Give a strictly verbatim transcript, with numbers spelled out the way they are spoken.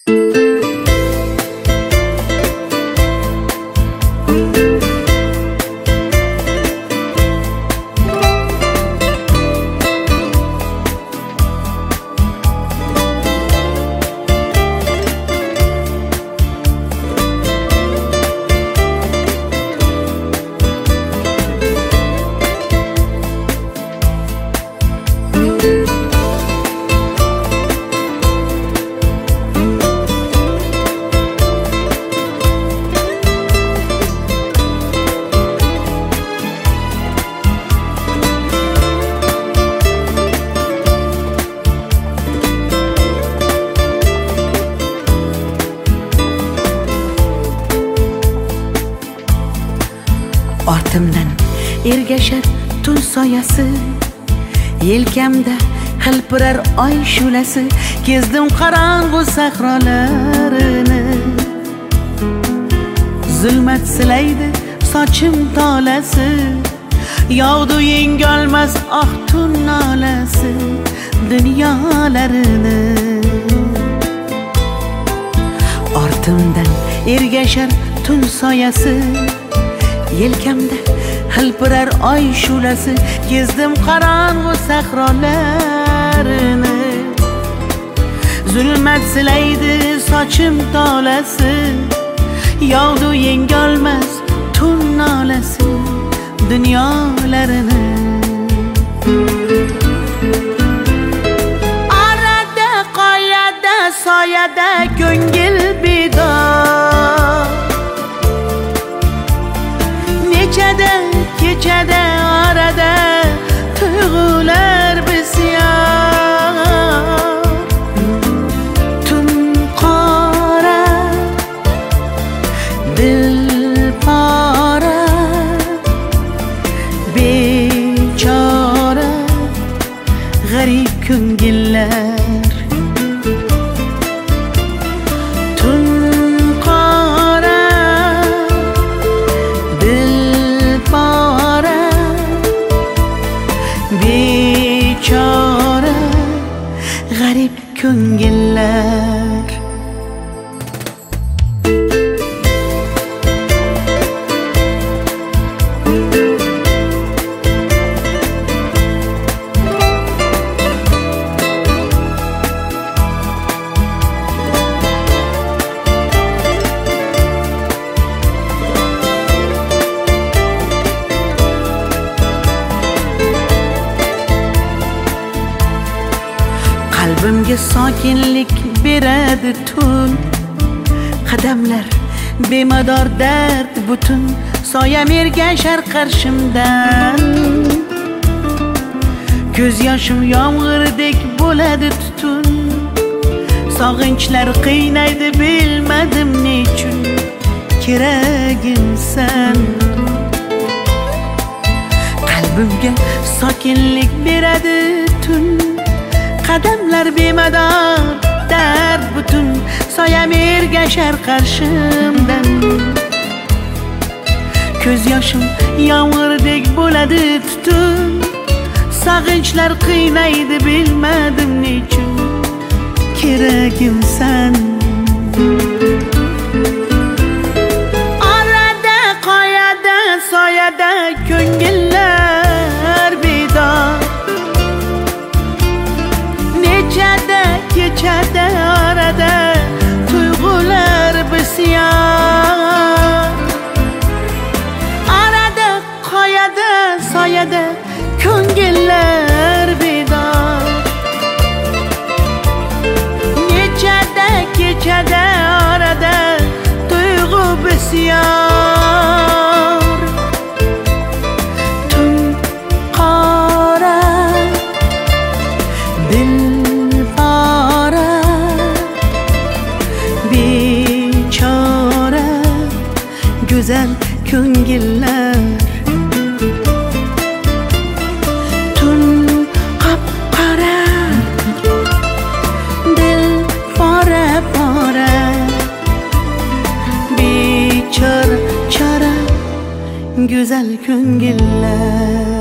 Ortimdan ergashar tun soyasi, yelkamda hilpirar oy shulasi. Kezdim qorong'u sahrolarini, zulmat silaydi sochim tolasi. Yog'du yengolmas oq tun nolasi dunyolarini. Ortimdan ergashar tun soyasi, yelkamda hilpirar oy shulasi. Kezdim qorong'u sahrolarini, zulmat silaydi sochim tolasi. Yog'du yengolmas tun nolasi dunyolarini. Arada qoyada soyada ko'ngil bedor, nechada kechada orada tuyg'ular bisyor. Tun qora dil pora, bechora g'arib ko'ngillar. Bechora g'arib ko'ngillar. Qalbimga sokinlik beradi tun, qadamlar bemador dard butun. Soyam ergashar qarshimdan, ko'z yoshim yomg'irdek bo'ladi tutun. Sog'inchlar qiynaydi bilmadim nechun, keragimsan. Qalbimga sokinlik beradi tun, qadamlar bemador dard butun. Soyam ergashar qarshimdan, ko'z yoshim yomg'irdek bo'ladi tutun. Sog'inchlar qiynaydi bilmadim nechun, keragimsan. Orada qoyada soyada ko'ngillar bedor, nechada kechada orada tuyg'ular bisyor. Orada qoyada soyada ko'ngillar bedor, nechada kechada orada tuyg'u bisyor. Tun qora dil pora, bechora go'zal ko'ngillar. Tun qop-qora dil pora pora, bechora chora go'zal ko'ngillar.